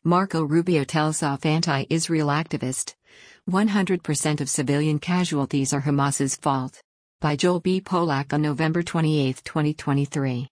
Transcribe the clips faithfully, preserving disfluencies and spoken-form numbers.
Marco Rubio tells off anti-Israel activist. one hundred percent of civilian casualties are Hamas's fault. By Joel B. Polak on November twenty-eighth, twenty twenty-three.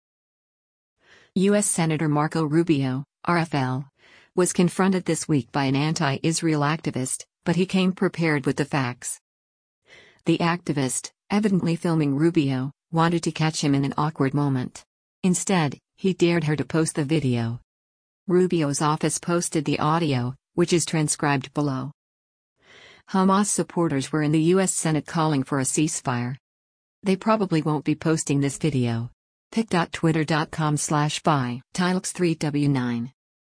U S Senator Marco Rubio, R F L, was confronted this week by an anti-Israel activist, but he came prepared with the facts. The activist, evidently filming Rubio, wanted to catch him in an awkward moment. Instead, he dared her to post the video. Rubio's office posted the audio, which is transcribed below. Hamas supporters were in the U S Senate calling for a ceasefire. They probably won't be posting this video. pic dot twitter dot com slash by Tilux three W nine.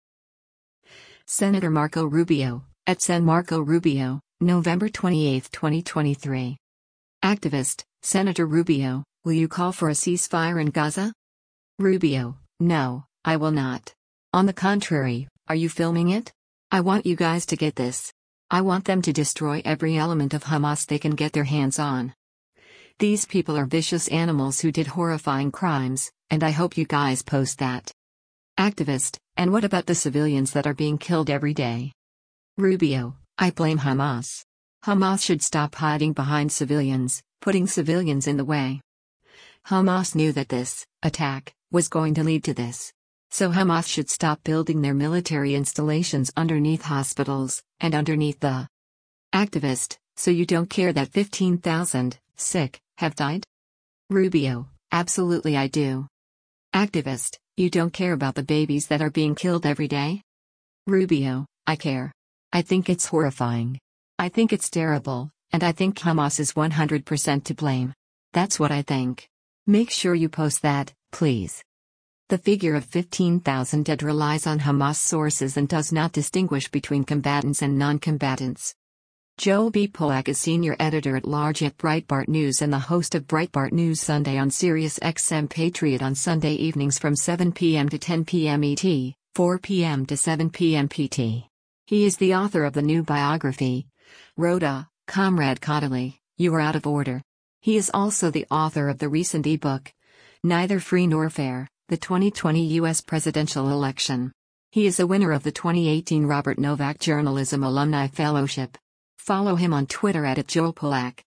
Senator Marco Rubio, at Sen Marco Rubio, November twenty-eighth, twenty twenty-three. Activist, Senator Rubio, will you call for a ceasefire in Gaza? Rubio, no, I will not. On the contrary, are you filming it? I want you guys to get this. I want them to destroy every element of Hamas they can get their hands on. These people are vicious animals who did horrifying crimes, and I hope you guys post that. Activist, and what about the civilians that are being killed every day? Rubio, I blame Hamas. Hamas should stop hiding behind civilians, putting civilians in the way. Hamas knew that this attack was going to lead to this. So Hamas should stop building their military installations underneath hospitals, and underneath the activist, so you don't care that fifteen thousand, sick, have died? Rubio, absolutely I do. Activist, you don't care about the babies that are being killed every day? Rubio, I care. I think it's horrifying. I think it's terrible, and I think Hamas is one hundred percent to blame. That's what I think. Make sure you post that, please. The figure of fifteen thousand dead relies on Hamas sources and does not distinguish between combatants and non-combatants. Joel B. Polak is senior editor-at-large at Breitbart News and the host of Breitbart News Sunday on Sirius X M Patriot on Sunday evenings from seven p m to ten p m E T, four p m to seven p m P T. He is the author of the new biography, Rhoda, Comrade Caudaly, You Are Out of Order. He is also the author of the recent ebook, Neither Free Nor Fair, the twenty twenty U S Presidential Election. He is a winner of the twenty eighteen Robert Novak Journalism Alumni Fellowship. Follow him on Twitter at Joel Polak.